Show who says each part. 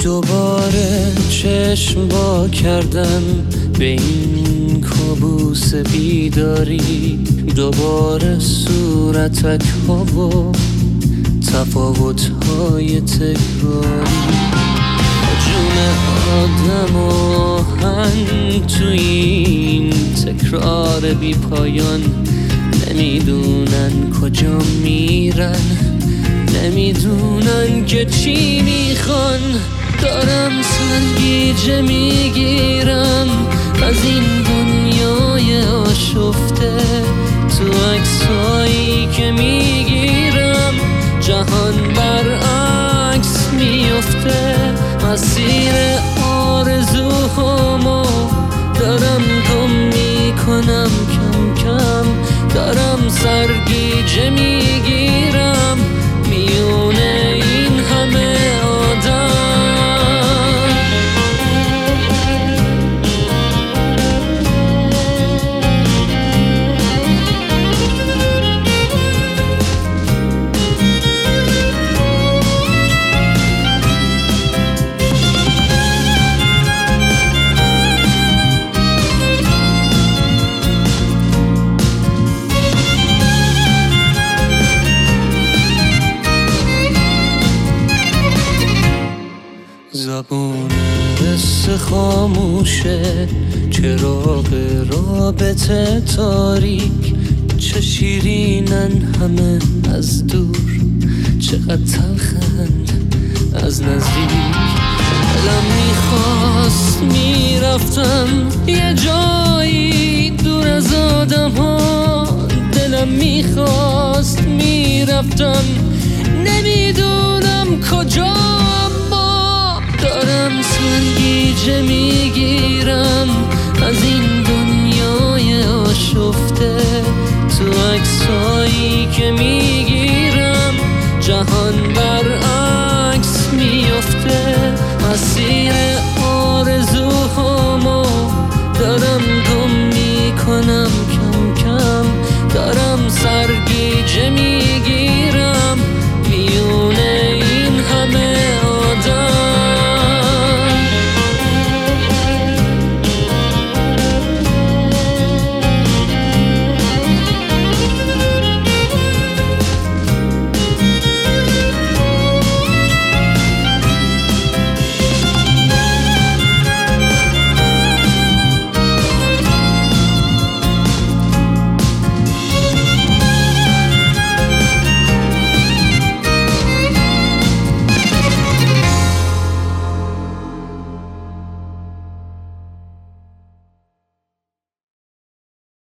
Speaker 1: دوباره چشم وا کردم به این کابوس بیداری، دوباره صورتک ها و تفاوت های تکراری، جون آدم آهن تو این تکرار بی پایان. نمیدونن کجا میرن، نمیدونن که چی میخوان. دارم سرگیجه میگیرم از این دنیای آشفته، تو عکسایی که میگیرم جهان برعکس میفته. مسیر آرزوهامو دارم گم میکنم کم کم، دارم سرگیجه میگیرم میونه این همه آدم. زبون قصه خاموشه، چراغ رابطه تاریک، چه شیرینن همه از دور، چقدر تلخند از نزدیک. دلم میخواست میرفتم یه جایی دور از آدم ها، دلم میخواست میرفتم نمیدونم کجا. دارم سرگیجه میگیرم از این دنیای آشفته، تو عکسایی که میگیرم جهان برعکس میفته. مسیر